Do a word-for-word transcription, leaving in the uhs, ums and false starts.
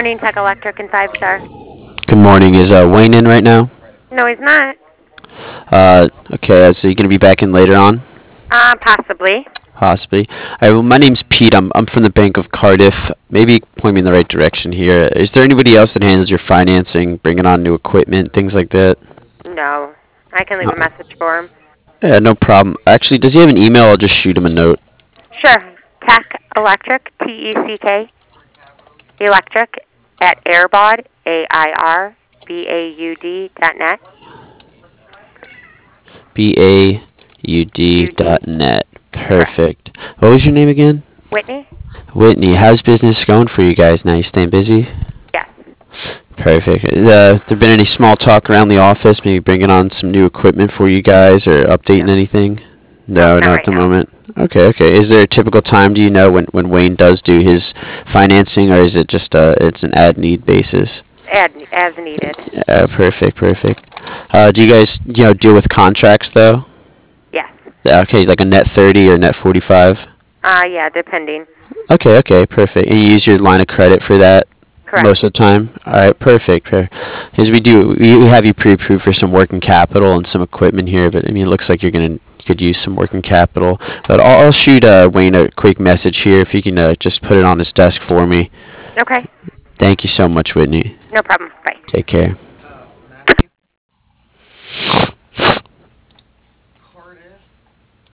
Morning Tech Electric and Five Star. Good morning. Is uh, Wayne in right now? No, he's not. Uh, okay, uh, so you going to be back in later on? Uh, possibly. Possibly. All right, well, my name's Pete. I'm, I'm from the Bank of Cardiff. Maybe point me in the right direction here. Is there anybody else that handles your financing, bringing on new equipment, things like that? No. I can leave a Uh, message for him. yeah, no problem. Actually, does he have an email? I'll just shoot him a note. Sure. Tech Electric, T E C K, Electric, at airbud, A I R B A U D dot net. B A U D U D. dot net. Correct. Perfect. What was your name again? Whitney? Whitney. How's business going for you guys now? You staying busy? Yes. Perfect. Uh, there been any small talk around the office, maybe bringing on some new equipment for you guys or updating No. anything? No, No, not not at right the now. moment. Okay, okay. Is there a typical time, do you know, when, when Wayne does do his financing, or is it just uh, it's an ad need basis? Add as needed. Uh, perfect, perfect. Uh, do you guys, you know, deal with contracts though? Yes. Yeah, okay, like a net thirty or net forty-five? Uh, yeah, depending. Okay, okay, perfect. And you use your line of credit for that Correct. most of the time? All right, perfect. Because we do, we we have you pre-approved for some working capital and some equipment here, but I mean, it looks like you're gonna you could use some working capital. But I'll, I'll shoot uh, Wayne a quick message here if you can uh, just put it on his desk for me. Okay. Thank you so much, Whitney. No problem. Bye. Take care.